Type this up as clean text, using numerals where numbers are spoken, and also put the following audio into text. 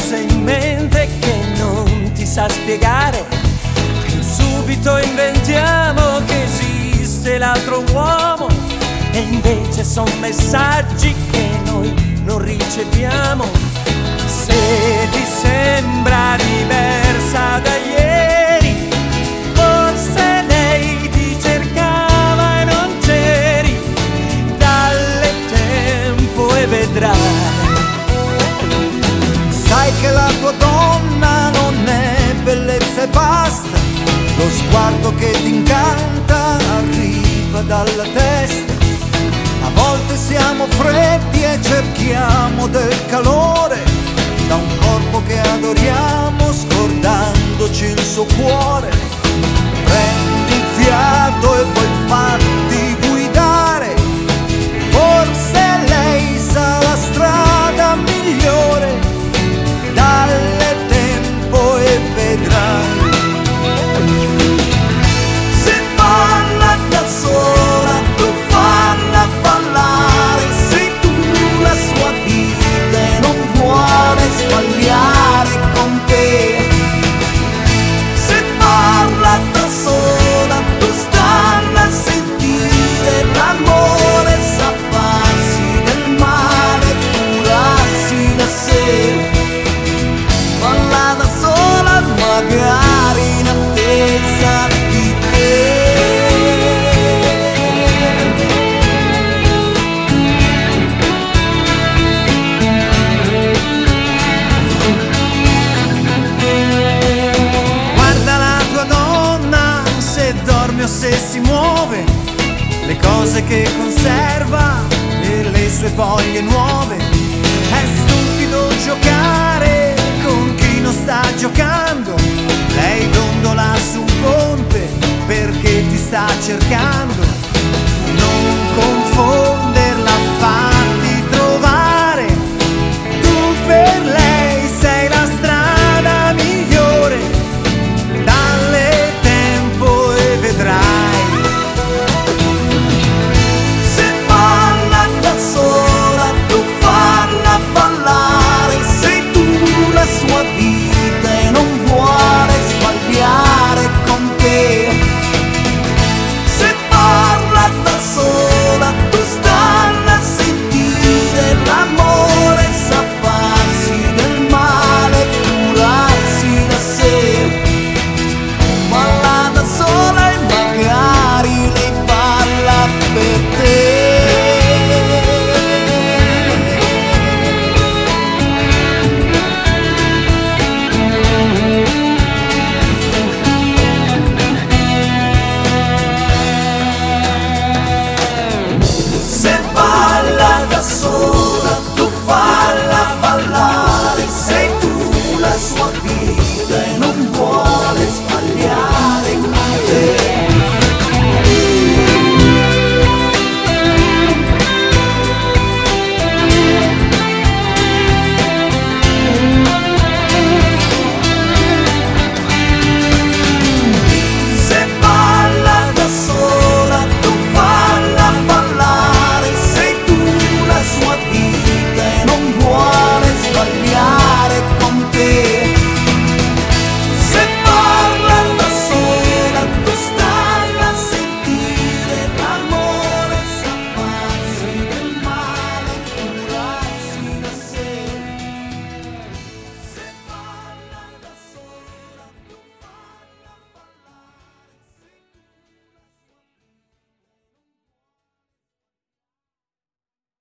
forse in mente che non ti sa spiegare, e subito inventiamo che esiste l'altro uomo, e invece son messaggi che noi non riceviamo. Se ti sembra diversa da ieri, forse lei ti cercava e non c'eri. Dalle tempo e vedrai. Sai che la tua donna non è bellezza e basta, lo sguardo che ti incanta arriva dalla testa. A volte siamo freddi e cerchiamo del calore da un corpo che adoriamo, scordandoci il suo cuore. Prendi il fiato e poi fatti guidare, forse lei sa la strada migliore. Dalle tempo e vedrai. Se balla da sola, tu falla ballare. Sei tu la sua vita e non vuole sbagliare con te. Se parla da sola, tu stalla a sentire. L'amore sa farsi del male, curarsi da sé. Balla da sola, magari in attesa di te. Guarda la tua donna, se dorme o se si muove, le cose che conserva e le sue voglie nuove. È stupido giocare con chi non sta giocando. Lei dondola su un ponte perché ti sta cercando. Non confonderla, fatti trovare. Tu per lei sei la strada migliore. Dalle tempo e vedrai. Se balla da sola, tu falla ballare. Sei tu la sua vita e non vuole sbagliare con te. Se parla da sola, tu stalla a sentire. L'amore sa farsi del male, curarsi da sé. Balla da sola e magari lei parla per te. Se balla da sola, tu falla ballare. Sei tu la sua vita e non